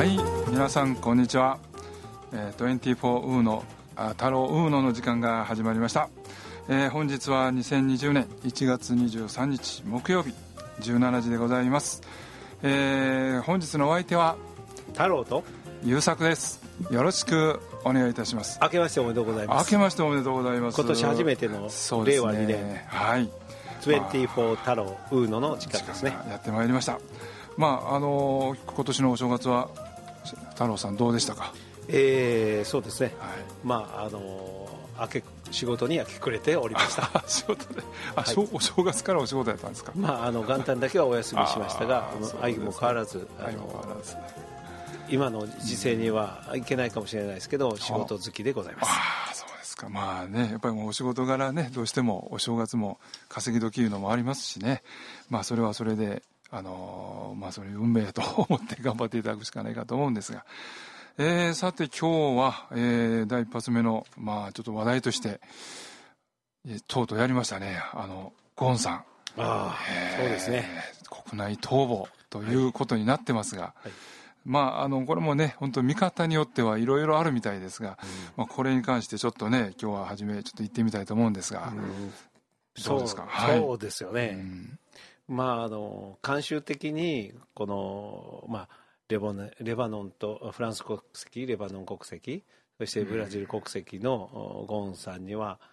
はい、皆さんこんにちは。24ウーノ太郎ウーノの時間が始まりました。本日は2020年1月23日木曜日17時でございます。本日のお相手は太郎と優作です。よろしくお願いいたします。 明けましておめでとうございます。 明けましておめでとうございます。 今年初めての令和2年、 はい、 24太郎ウーノの時間ですね。 やってまいりました。今年のお正月は太郎さんどうでしたか？ そうですね、はい、仕事に明け暮れておりました仕事で、 はい、 お正月からお仕事やったんですか？ 元旦だけはお休みしましたが、相も変わらず今の時勢にはいけないかもしれないですけど、仕事好きでございます。 そうですか。やっぱりもうお仕事柄ね、どうしてもお正月も稼ぎ時いうのもありますしね、それはそれでそれ運命と思って頑張っていただくしかないかと思うんですが、さて今日は、第一発目のちょっと話題としてとうとうやりましたね、ゴーンさん。 そうですね、 国内逃亡ということになってますが、これもね、本当見方によってはいろいろあるみたいですが、これに関してちょっとね、今日は初めちょっと言ってみたいと思うんですが、どうですか？ そうですよね。慣習的にこの、レバノンとフランス国籍、レバノン国籍、そしてブラジル国籍のゴーンさんには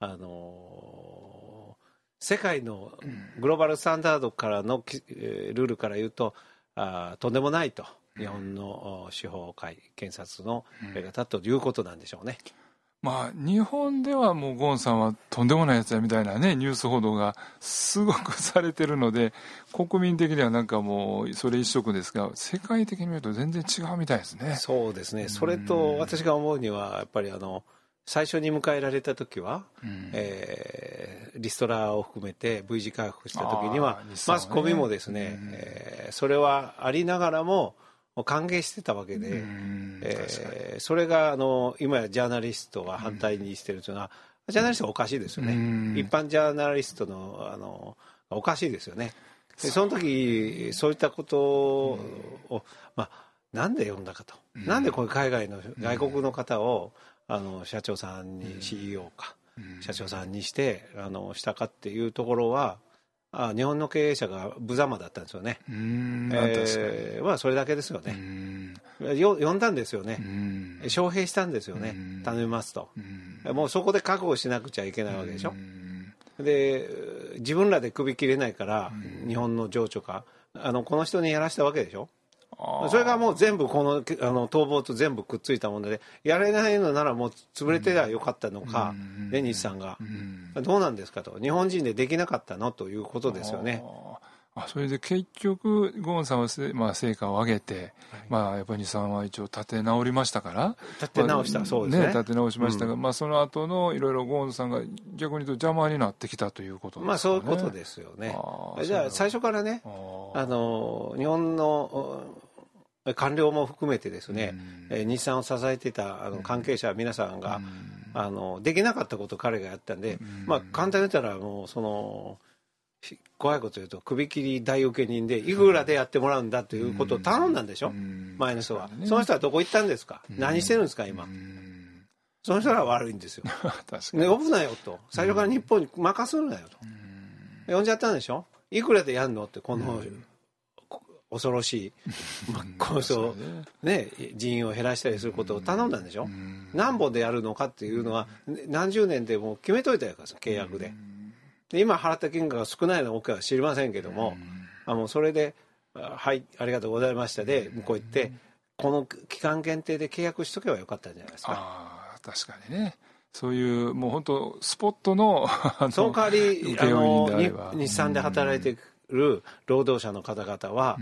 世界のグローバルスタンダードからのルールから言うととんでもないと、日本の司法界検察の方ということなんでしょうね。 日本ではもうゴーンさんはとんでもないやつやみたいなね、ニュース報道がすごくされてるので、国民的にはなんかもうそれ一色ですが、世界的に見ると全然違うみたいですね。 そうですね。それと私が思うにはやっぱり最初に迎えられた時は、リストラを含めて V 字回復した時にはマスコミもですね、それはありながらも歓迎してたわけで、それが今やジャーナリストが反対にしてるというのは、ジャーナリストはおかしいですよね。一般ジャーナリストのおかしいですよね。でその時そういったことを、なんで呼んだかと、なんでこういう海外の外国の方を社長さんに CEO か、社長さんにしてしたかっていうところは、日本の経営者が無様だったんですよね。それだけですよね。呼んだんですよね。招聘したんですよね。頼みますと。もうそこで覚悟しなくちゃいけないわけでしょ。で自分らで首切れないから日本の情緒かこの人にやらしたわけでしょ。それがもう全部この逃亡と全部くっついたもので、やれないのならもう潰れてりゃよかったのか、デニスさんがどうなんですかと、日本人でできなかったのということですよね。 それで結局ゴーンさんは、成果を上げて、やっぱり日産は一応立て直りましたから、 立て直した、そうですね、 立て直しましたが、その後のいろいろゴーンさんが逆に言うと邪魔になってきたということですかね。 そういうことですよね。じゃあ最初からね、日本の官僚も含めてですね、日産を支えていた関係者皆さんができなかったことを彼がやったんで、簡単に言ったらもう怖いこと言うと首切り大受け人でいくらでやってもらうんだということを頼んだんでしょ、前の人は。その人はどこ行ったんですか、何してるんですか今。その人らは悪いんですよ。呼ぶなよと、最初から日本に任するなよと、呼んじゃったんでしょ。いくらでやんのって、この恐ろしいこの人ね、人員を減らしたりすることを頼んだんでしょ。何本でやるのかっていうのは何十年でもう決めといたやから、契約で。今払った金額が少ないのかは知りませんけども、もうそれではいありがとうございましたで向こう行って、この期間限定で契約しとけばよかったんじゃないですか。 確かにね、そういうもう本当スポットのその代わり日産で働いてる労働者の方々は、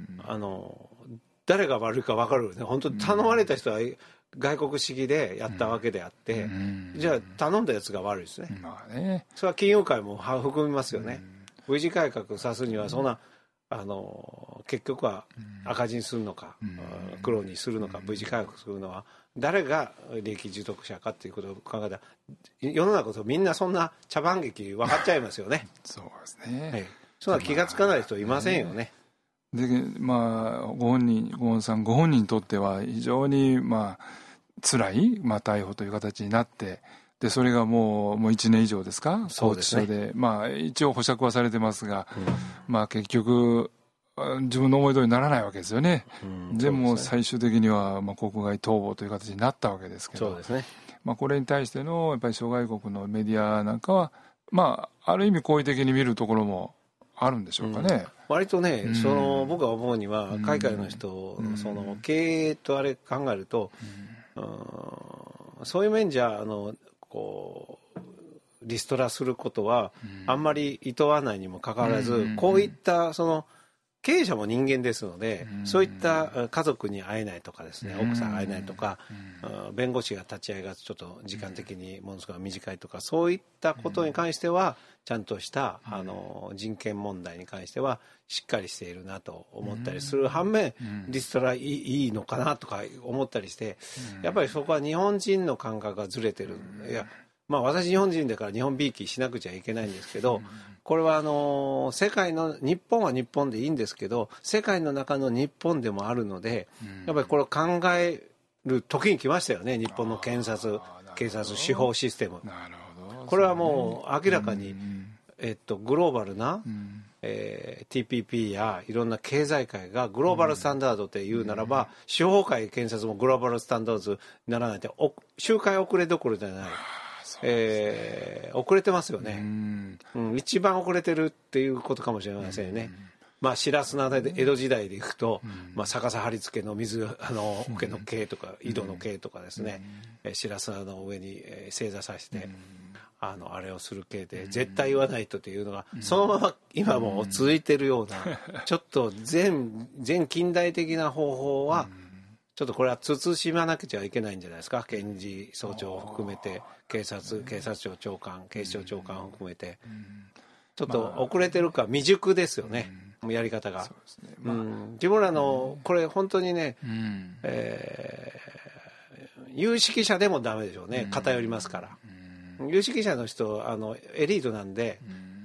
誰が悪いか分かるよね。本当に頼まれた人は外国式でやったわけであって、じゃあ頼んだやつが悪いですね。それは金融界も含みますよね。V 字改革を指すにはそんな結局は赤字にするのか黒にするのか、 V 字改革するのは誰が利益受得者かっていうことを考えたら、世の中とみんなそんな茶番劇分かっちゃいますよね。 そうですね、 そんな気がつかない人いませんよね。 で、ゴーンさんご本人にとっては非常に辛い、逮捕という形になって、でそれがもう1年以上ですか、 そうですね、 拘置所で、一応保釈はされてますが、結局自分の思い通りにならないわけですよね。でも最終的には国外逃亡という形になったわけですけど、 そうですね、 これに対してのやっぱり諸外国のメディアなんかは、ある意味好意的に見るところもあるんでしょうかね。 割とね、僕が思うには海外の人のその経営とあれ考えると、そういう面じゃリストラすることはあんまり厭わないにもかかわらず、こういったその経営者も人間ですので、そういった家族に会えないとかですね、奥さん会えないとか、弁護士が立ち会いがちょっと時間的にものすごく短いとか、そういったことに関してはちゃんとした人権問題に関してはしっかりしているなと思ったりする反面、リストラいいのかなとか思ったりして、やっぱりそこは日本人の感覚がずれてる。いや、私日本人だから日本びいきしなくちゃいけないんですけど、これは世界の、日本は日本でいいんですけど、世界の中の日本でもあるので、やっぱりこれを考える時に来ましたよね、日本の検察、警察、司法システム。これはもう明らかに、グローバルな、TPP やいろんな経済界がグローバルスタンダードって言うならば、司法界、検察もグローバルスタンダードにならないと周回遅れどころじゃない。遅れてますよね、一番遅れてるっていうことかもしれませんよね。白砂で江戸時代でいくと、逆さ貼り付けの水桶の系とか井戸の系とかですね、白砂の上に正座させて、あれをする系で絶対言わないとっていうのが、そのまま今も続いてるような、ちょっと前近代的な方法はちょっとこれは慎まなくちゃいけないんじゃないですか。検事総長を含めて警察庁長官、警視庁長官を含めて、ちょっと遅れてるか、未熟ですよね、やり方が。自分らのこれ本当にね、有識者でもダメでしょうね、偏りますから。有識者の人エリートなんで、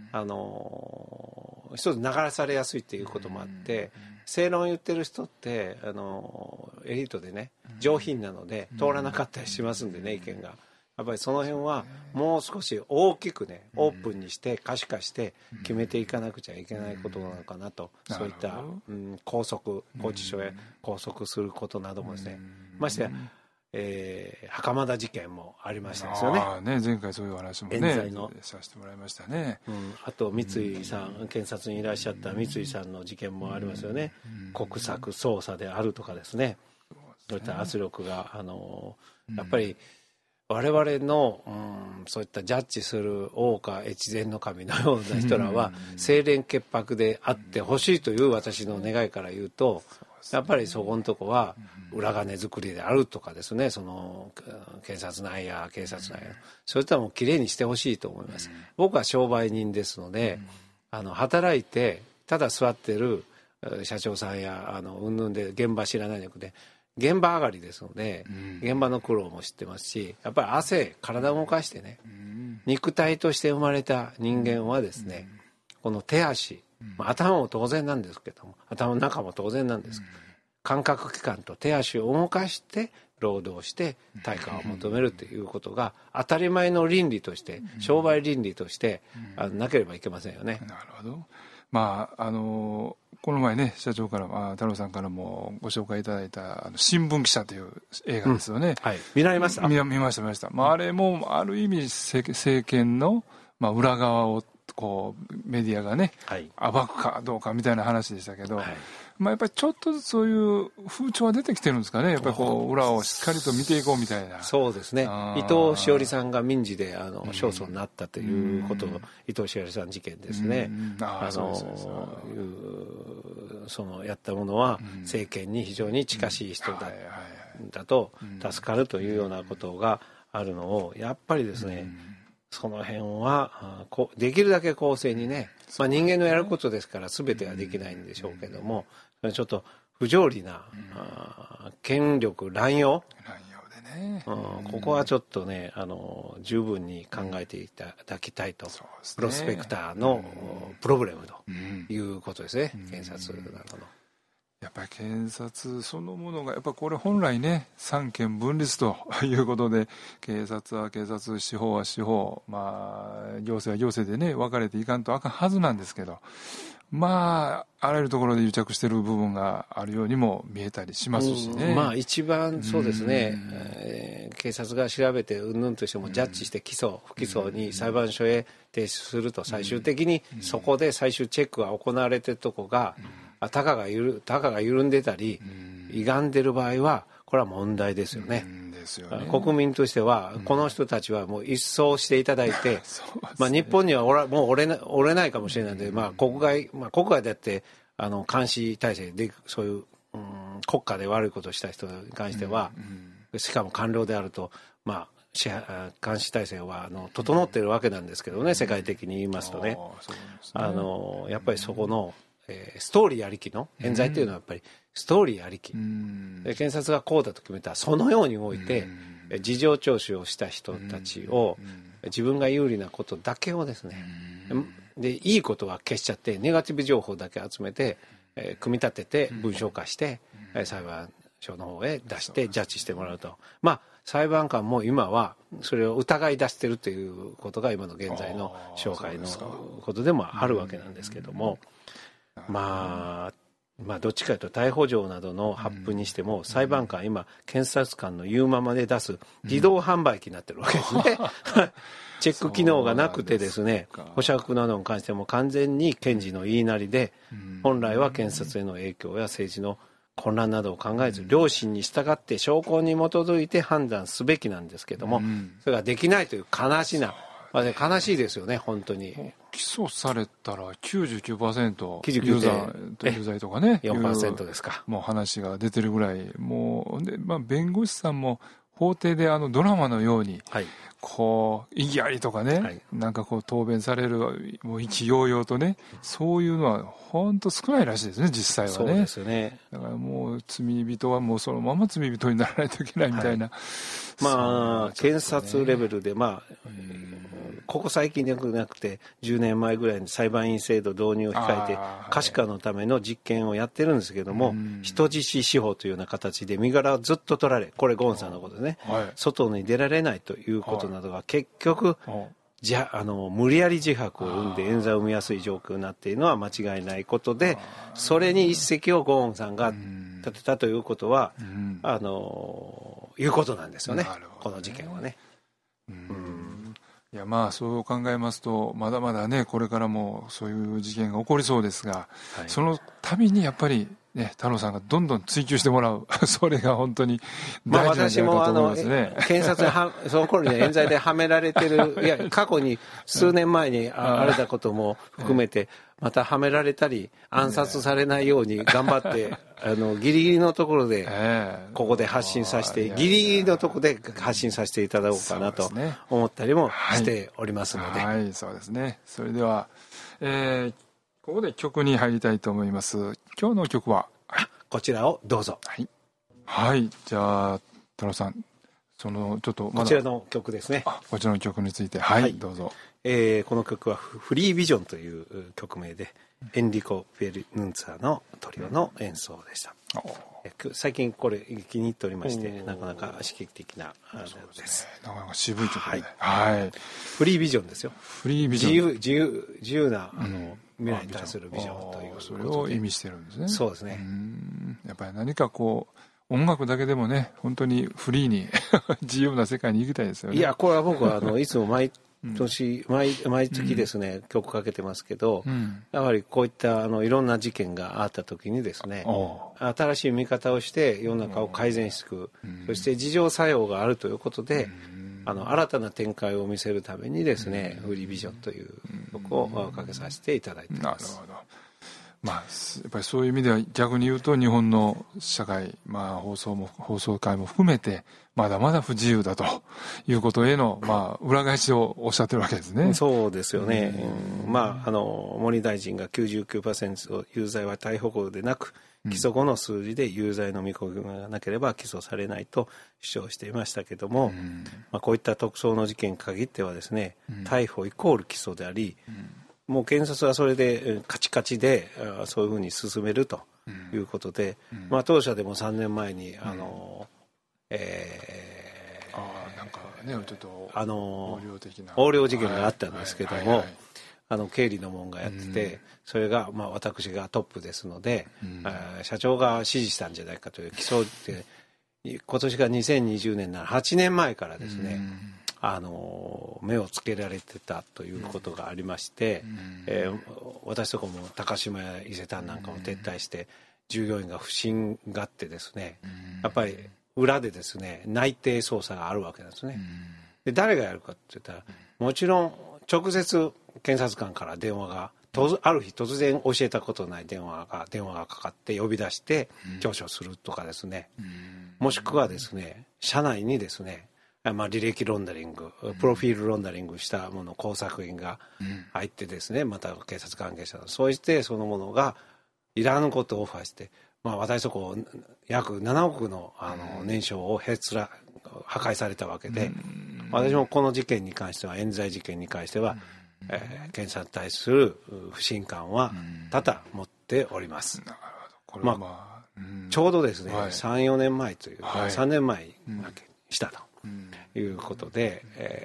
一つ流されやすいっていうこともあって、正論を言ってる人ってエリートでね、上品なので通らなかったりしますんでね、意見が。やっぱりその辺はもう少し大きくね、オープンにして可視化して決めていかなくちゃいけないことなのかなと。そういった、拘置所へ拘束することなどもですね、ましてや袴田事件もありましたですよね。 前回そういう話もねさせてもらいましたね。 あと三井さん、検察にいらっしゃった三井さんの事件もありますよね。国策捜査であるとかですね、そういった圧力がやっぱり我々の、そういったジャッジする大岡越前の神のような人らは清廉潔白であってほしいという私の願いから言うと、やっぱりそこのとこは裏金作りであるとかですね、その検察内や警察内や、そういったのもきれいにしてほしいと思います。僕は商売人ですので、働いてただ座ってる社長さんやうんぬんで現場知らないので、現場上がりですので、現場の苦労も知ってますし、やっぱり体を動かしてね、肉体として生まれた人間はですね、この手足、頭も当然なんですけども、頭の中も当然なんですけど、感覚器官と手足を動かして労働して対価を求めるということが当たり前の倫理として、商売倫理としてなければいけませんよね。 なるほど。この前ね、社長から太郎さんからもご紹介いただいた新聞記者という映画ですよね。 見られました？ 見ました。あれもある意味政権の裏側をこうメディアがね、暴くかどうかみたいな話でしたけど、やっぱりちょっとずつそういう風潮は出てきてるんですかね。やっぱり裏をしっかりと見ていこうみたいな。 そうですね。伊藤詩織さんが民事で勝訴になったということの伊藤詩織さん事件ですね。そのやったものは政権に非常に近しい人だと助かるというようなことがあるのを、やっぱりですね、その辺はできるだけ公正にね、人間のやることですから全てはできないんでしょうけども、ちょっと不条理な権力乱用でね、ここはちょっとね十分に考えていただきたいと、プロスペクターのプロブレムということですね、検察などの。 やっぱり検察そのものがやっぱこれ本来ね三権分立ということで、警察は警察、司法は司法、まあ行政は行政でね分かれていかんとあかんはずなんですけど、まああらゆるところで癒着している部分があるようにも見えたりしますしね。 まあ一番そうですね、警察が調べてうんぬんとしてもジャッジして起訴不起訴に裁判所へ提出すると、最終的にそこで最終チェックが行われているとこがたかが緩んでたり歪んでる場合はこれは問題ですよね。国民としてはこの人たちはもう一掃していただいて、まあ日本にはもう折れないかもしれないので、まあ国外であって監視体制でそういう、国家で悪いことをした人に関しては、しかも官僚であると、まあ監視体制は整っているわけなんですけどね、世界的に言いますとね、やっぱりそこのストーリーありきの冤罪というのはやっぱりストーリーありき、検察がこうだと決めたらそのように動いて、事情聴取をした人たちを、自分が有利なことだけをですね、でいいことは消しちゃってネガティブ情報だけ集めて、組み立てて文章化して、裁判所の方へ出してジャッジしてもらうと、まあ裁判官も今はそれを疑い出してるということが今の現在の紹介のことでもあるわけなんですけども、まあどっちかというと逮捕状などの発布にしても、裁判官今検察官の言うままで出す自動販売機になってるわけですねチェック機能がなくてですね、保釈などに関しても完全に検事の言いなりで、本来は検察への影響や政治の混乱などを考えず良心に従って証拠に基づいて判断すべきなんですけども、それができないという悲しいですよね。本当に起訴されたら 99% 有罪とかね 4% ですか、 もう話が出てるぐらい、もうで、まあ、弁護士さんも法廷でドラマのように、こう意義ありとかね、なんかこう答弁される、もう意気揚々とね、そういうのは本当少ないらしいですね、実際はね。 そうですね。 だからもう罪人はもうそのまま罪人にならないといけないみたいな、 まあ検察レベルで、まあここ最近でなくて10年前ぐらいに裁判員制度導入を控えて可視化のための実験をやってるんですけども、人質司法というような形で身柄をずっと取られ、これゴーンさんのことですね、外に出られないということなどが結局無理やり自白を生んで冤罪を生みやすい状況になっているのは間違いないことで、それに一石をゴーンさんが立てたということはいうことなんですよね、この事件はね。 いや、まあそう考えますとまだまだねこれからもそういう事件が起こりそうですが、そのためにやっぱりね、太郎さんがどんどん追求してもらうそれが本当に大事なんじゃないかと思いますね。 検察にその頃に冤罪ではめられてるいや過去に数年前にあれたことも含めてまたはめられたり暗殺されないように頑張ってギリギリのところでここで発信させて、ギリギリのところで発信させていただこうかなと思ったりもしておりますので、 はい、そうですね。それでは、ここで曲に入りたいと思います。今日の曲はこちらをどうぞ。 はい、じゃあ太郎さん、そのちょっとまだこちらの曲ですね。 こちらの曲についてどうぞ。 この曲はフリービジョンという曲名で、エンリコ・フェルヌンツァのトリオの演奏でした。最近これ気に入っておりまして、なかなか刺激的なです。 なかなか渋い曲で、 フリービジョンですよ。 フリービジョン、 自由な未来に対するビジョンということで、 それを意味してるんですね。 そうですね。 やっぱり何かこう音楽だけでもね、本当にフリーに自由な世界に行きたいですよね。 いや、これは僕はいつも毎月ですね、曲かけてますけど、やはりこういったいろんな事件があった時にですね、新しい見方をして世の中を改善していく、そして自浄作用があるということで、新たな展開を見せるためにですね、フリービジョンという曲をかけさせていただいています。 なるほど。まあ、やっぱりそういう意味では逆に言うと日本の社会、放送界も含めてまだまだ不自由だということへの、裏返しをおっしゃってるわけですね。 そうですよね。森大臣が 99% 有罪は逮捕後でなく、起訴後の数字で有罪の見込みがなければ起訴されないと主張していましたけども、こういった特捜の事件に限ってはですね、逮捕イコール起訴であり、もう検察はそれでカチカチでそういうふうに進めるということで、当社でも3年前になんかねちょっと横領事件があったんですけども、経理の門がやってて、それが私がトップですので、社長が指示したんじゃないかという起訴で、今年が2020年なら8年前からですね、目をつけられてたということがありまして、私とかも高島屋伊勢丹なんかも撤退して、従業員が不審がってですね、やっぱり裏でですね内偵捜査があるわけなんですね。で誰がやるかって言ったら、もちろん直接検察官から電話がある日突然教えたことない電話がかかって呼び出して聴取するとかですね、もしくはですね社内にですね、履歴ロンダリング、プロフィールロンダリングしたもの工作員が入ってですね、また警察関係者、そうしてそのものがいらぬことをオファーして、私とこう約7億の年商を破壊されたわけで、私もこの事件に関しては、冤罪事件に関しては、検察に対する不信感は多々持っております。ちょうどですね、3、4年前という、3年前にしたということで、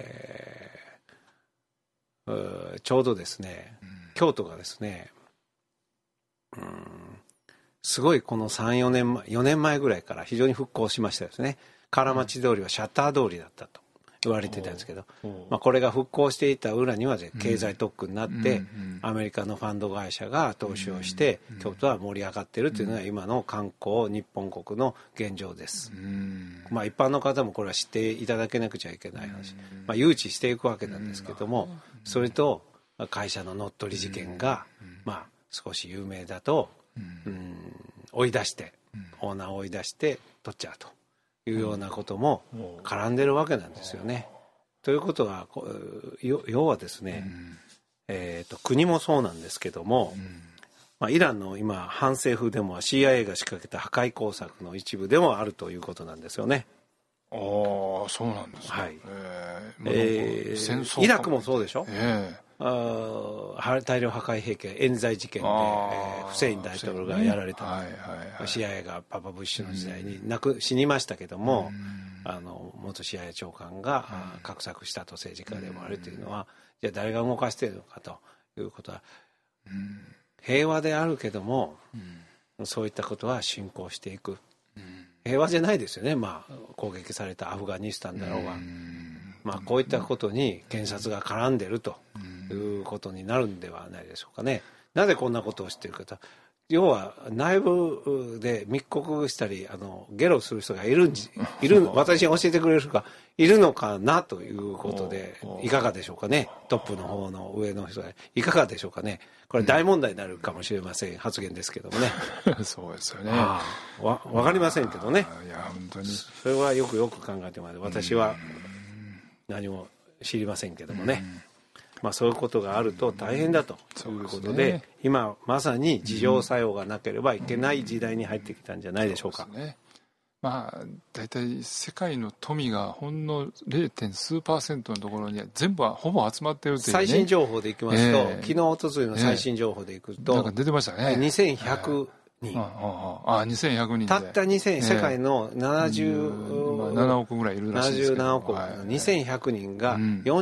ちょうどですね、京都がですね、すごいこの4年前ぐらいから非常に復興しましたですね。唐町通りはシャッター通りだったと言われてたんですけど、これが復興していた裏には経済特区になって、アメリカのファンド会社が投資をして、京都は盛り上がっているというのが今の観光日本国の現状です。一般の方もこれは知っていただけなくちゃいけない話、誘致していくわけなんですけども、それと会社の乗っ取り事件が、少し有名だと、追い出してオーナーを追い出して取っちゃうというようなことも絡んでるわけなんですよね。ということは要はですね、国もそうなんですけども、イランの今反政府デモは CIA が仕掛けた破壊工作の一部でもあるということなんですよね。 そうなんですね。 イラクもそうでしょ。大量破壊兵器冤罪事件で、フセイン大統領がやられた、CIA がパパブッシュの時代に死にましたけども、元 CIA 長官が画策したと、政治家でもあるというのは、じゃあ誰が動かしているのかということは、平和であるけども、そういったことは進行していく。平和じゃないですよね。攻撃されたアフガニスタンだろうが、こういったことに検察が絡んでいるということになるんではないでしょうかね。なぜこんなことをしているかと、要は内部で密告したりゲロする人がいる私に教えてくれる人がいるのかなということで、いかがでしょうかね。トップの方の上の人がいかがでしょうかね。これ大問題になるかもしれません、発言ですけどもね。 そうですよね。 わかりませんけどね。 いや本当にそれはよく考えてもらって、私は何も知りませんけどもね。そういうことがあると大変だということで、今まさに自浄作用がなければいけない時代に入ってきたんじゃないでしょうか。 大体世界の富がほんの 0. 数%のところに全部はほぼ集まっているという、 最新情報でいきますと、昨日おとついの最新情報でいくと、 なんか出てましたね。 2100人、 2100人でたった2000、世界の 7億ぐらいいるらしいですけど、 77億、2100人が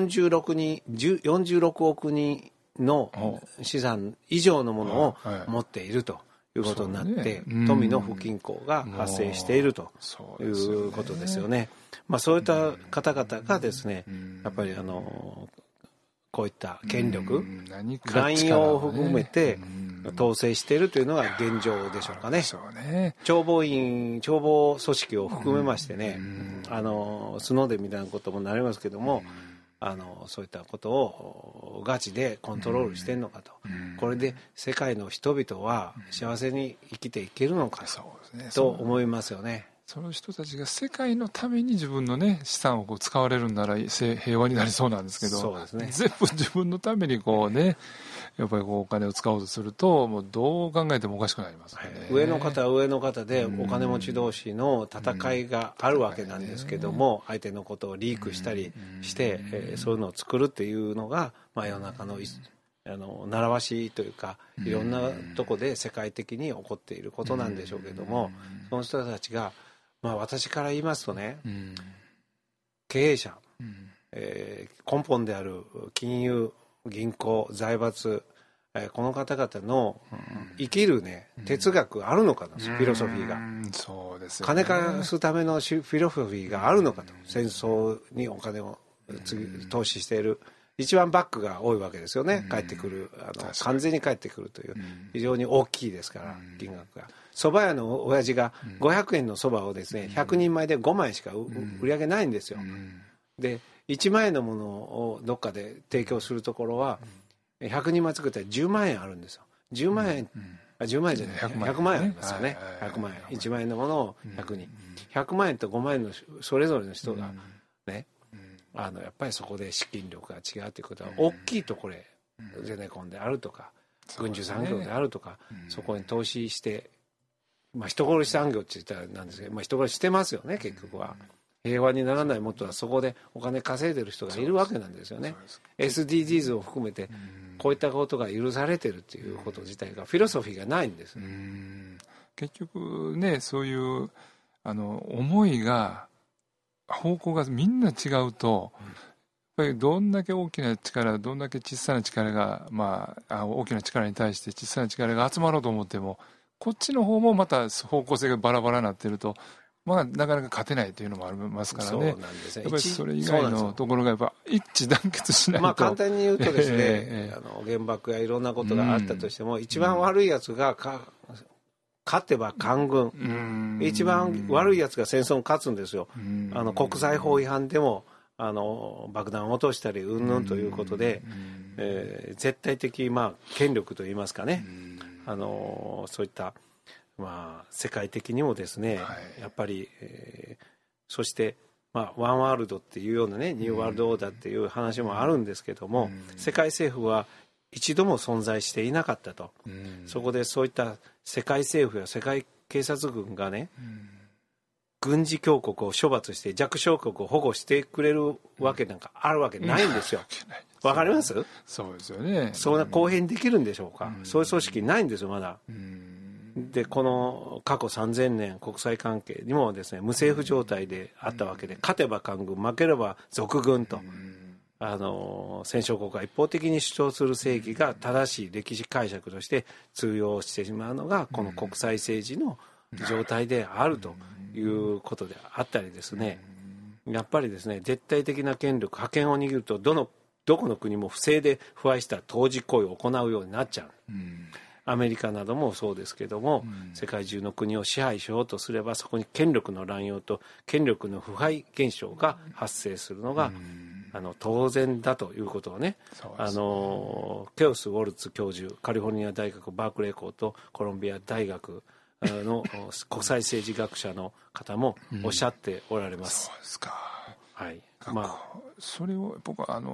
46億人の資産以上のものを持っているということになって、富の不均衡が発生しているということですよね。そういった方々がですね、やっぱりこういった権力、乱用を含めて統制しているというのが現状でしょうかね。諜報組織を含めましてね、スノーデンみたいなこともなりますけども、そういったことをガチでコントロールしてんのかと、これで世界の人々は幸せに生きていけるのかと思いますよね。 その人たちが世界のために自分のね資産を使われるんなら平和になりそうなんですけど、 そうですね、 全部自分のためにやっぱりお金を使おうとすると、もうどう考えてもおかしくなりますよね。 上の方は上の方でお金持ち同士の戦いがあるわけなんですけども、相手のことをリークしたりして、そういうのを作るっていうのが、世の中の習わしというかいろんなとこで世界的に起こっていることなんでしょうけども、その人たちが、私から言いますとね、経営者、根本である金融、銀行、財閥、この方々の生きるね、哲学あるのかな、フィロソフィーが。 そうですよね。 金貸すためのフィロソフィーがあるのかと。戦争にお金を投資している。一番バックが多いわけですよね。帰ってくる。完全に帰ってくるという。非常に大きいですから、金額が。蕎麦屋の親父が500円の蕎麦をですね、100人前で5万円しか売り上げないんですよ。で、1万円のものをどっかで提供するところは、100人前作ったら10万円あるんですよ。10万円、10万円じゃない、100万円ありますよね。100万円。1万円のものを100人。100万円と5万円のそれぞれの人がね、やっぱりそこで資金力が違うということは、大きいところへゼネコンであるとか、軍需産業であるとか、そこに投資して、人殺し産業って言ったらなんですけど、人殺ししてますよね、結局は。平和にならないもっとはそこでお金稼いでる人がいるわけなんですよね。SDGs を含めてこういったことが許されてるということ自体がフィロソフィーがないんです。 結局ね、そういう思いが方向がみんな違うと、やっぱりどんだけ大きな力、どんだけ小さな力が、大きな力に対して小さな力が集まろうと思っても、こっちの方もまた方向性がバラバラになってると、なかなか勝てないというのもありますからね。そうなんですね。やっぱりそれ以外のところがやっぱ一致団結しないと。 簡単に言うとですね、原爆やいろんなことがあったとしても、一番悪いやつが勝てば官軍、一番悪いやつが戦争に勝つんですよ。国際法違反でも爆弾を落としたりうんぬんということで、絶対的権力といいますかね、そういった世界的にもですね、やっぱり、そしてワンワールドっていうようなね、ニューワールドオーダーっていう話もあるんですけども、世界政府は一度も存在していなかったと。そこでそういった世界政府や世界警察軍がね、軍事強国を処罰して弱小国を保護してくれるわけなんかあるわけないんですよ。わかります？ そうですよね。 そんな公平にできるんでしょうか。そういう組織ないんですよ、まだ。で、この過去3000年国際関係にもですね、無政府状態であったわけで、勝てば官軍、負ければ賊軍と、戦勝国が一方的に主張する正義が正しい歴史解釈として通用してしまうのが、この国際政治の状態であるということであったりですね、やっぱりですね、絶対的な権力、覇権を握るとどこの国も不正で腐敗した当事行為を行うようになっちゃう。アメリカなどもそうですけども、世界中の国を支配しようとすれば、そこに権力の乱用と権力の腐敗現象が発生するのが当然だということをね、ケオス・ウォルツ教授、カリフォルニア大学バークレー校とコロンビア大学の国際政治学者の方もおっしゃっておられます。 そうですか。 はい。 それを僕は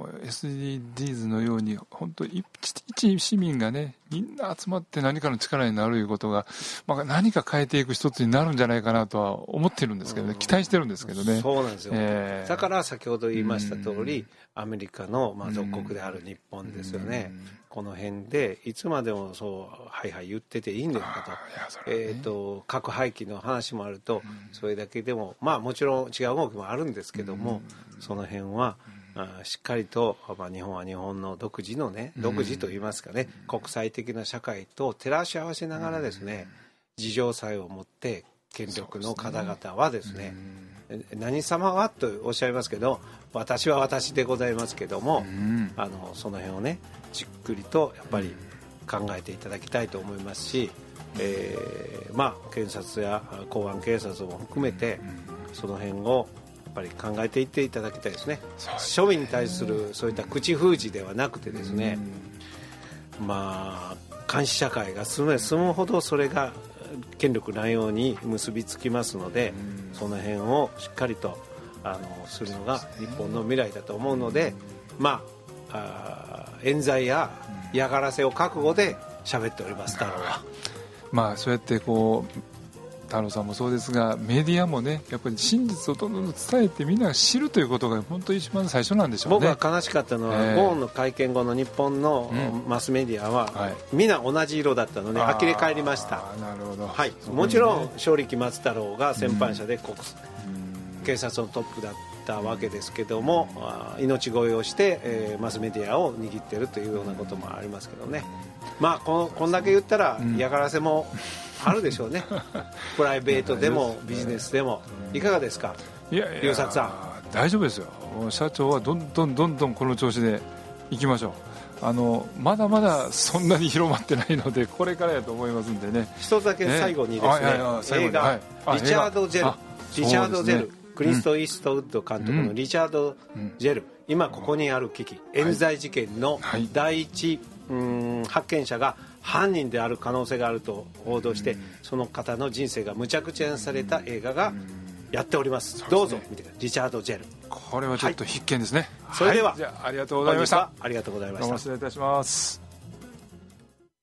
SDGs のように本当に一市民がね、みんな集まって何かの力になるということが、何か変えていく一つになるんじゃないかなとは思ってるんですけどね、期待してるんですけどね。 そうなんですよ。だから先ほど言いました通り、アメリカの属国である日本ですよね。この辺でいつまでもそうはいはい言ってていいんですかと。核廃棄の話もあると、それだけでももちろん違う動きもあるんですけども、その辺はしっかりと、日本は日本の独自のね、独自といいますかね、国際的な社会と照らし合わせながらですね、自浄作用を持って権力の方々はですね、何様はとおっしゃいますけど、私は私でございますけども、その辺をね、じっくりとやっぱり考えていただきたいと思いますし、検察や公安警察も含めてその辺をやっぱり考えていっていただきたいですね。庶民に対するそういった口封じではなくてですね、監視社会が進むほどそれが権力乱用に結びつきますので、その辺をしっかりとするのが日本の未来だと思うので、冤罪や嫌がらせを覚悟で喋っております。太郎はそうやって太郎さんもそうですが、メディアもねやっぱり真実をどんどん伝えてみんなが知るということが本当に一番最初なんでしょうね。 僕が悲しかったのは、ゴーンの会見後の日本のマスメディアは、みんな同じ色だったので呆れ返りました。 なるほど、 はい、もちろん正力松太郎が戦犯者で警察のトップだったわけですけども、命乞いをして、マスメディアを握っているというようなこともありますけどね。まあこんだけ言ったら嫌がらせもあるでしょうね。プライベートでもビジネスでも。いかがですか、龍作さん。 大丈夫ですよ。社長はどんどんこの調子でいきましょう。まだまだそんなに広まってないのでこれからやと思いますんでね。 一つだけ最後にですね、映画、リチャード・ジェル、クリスト・イーストウッド監督のリチャード・ジェル、今ここにある危機、冤罪事件の第一発見者が犯人である可能性があると報道して、その方の人生がむちゃくちゃにされた映画がやっております。どうぞ見てください。リチャード・ジェル、 これはちょっと必見ですね。 それでは、 じゃあありがとうございました。 ありがとうございました。 どうも失礼いたします。